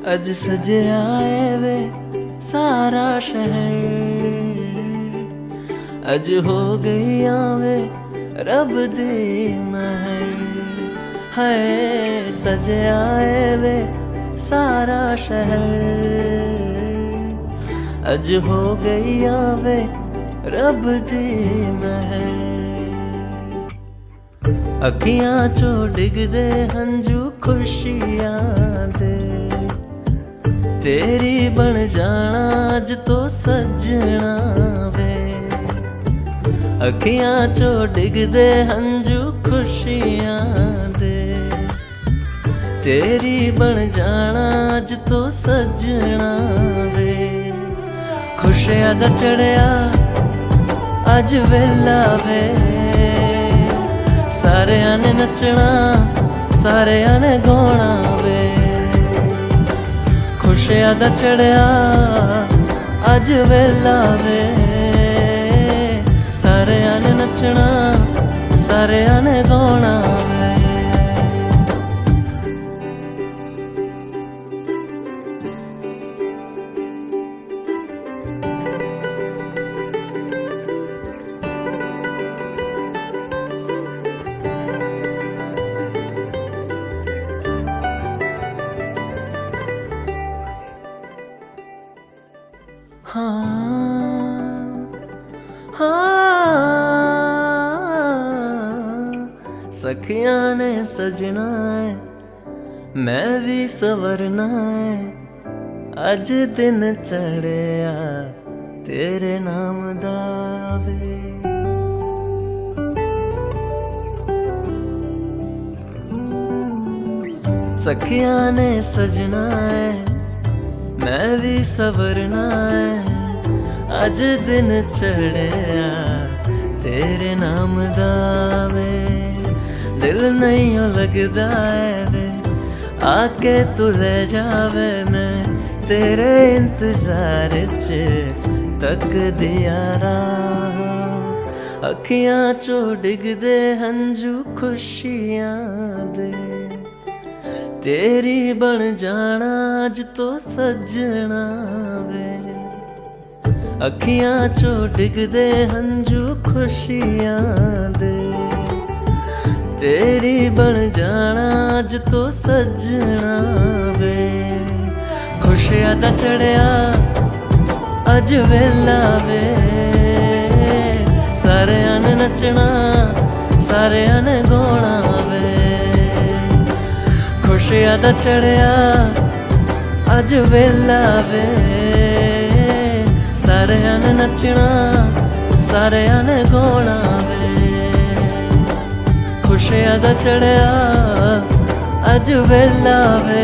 अज सजे आए वे सारा शहर, अज हो गई आवे रब दी महर। है सजे आए वे सारा शहर, अज हो गई आवे रब दी महर। अखियां चो डिगदे हंजू खुशियां दे, तेरी बन जाना अज तो सजना वे। अखियां चो डिगदे हंजू खुशियां दे, तेरी बन जाना अज तो सजना वे। खुशियां दा चढ़िया अज वेला वे, सारेयां ने नचना सारेयां ने गाना वे। खुशियां दा चढ़िया अज वेला वे, सारेयां ने नचना सारेयां ने गाना वे। सखियां ने सजना है, मैं भी सवरना है। अज दिन चढ़िया तेरे नाम दावे। सखियां ने सजना है, मैं भी सवरना है। अज दिन चढ़िया तेरे नाम दावे। दिल नहीं लगदा है वे, आके तू ले जावे। मैं तेरे इंतजार च तक दिया रहा। अखियां चो डिगदे हंजू खुशियां दे, तेरी बन जाना अज तो सजना वे। अखियां चो डिगदे हंजू खुशियां दे, तेरी बन जाना अज तो सजना वे। खुशियां दा चढ़िया अज वेला वे, सारेयां ने नचना सारेयां ने गाना वे। खुशियां दा चढ़िया अज वेला वे, सारेयां ने नचना सारेयां ने गाना वे। खुशियां दा चढ़िया अज वेला वे,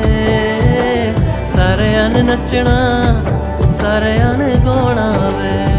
सारेयां ने नचना सारेयां ने गाना वे।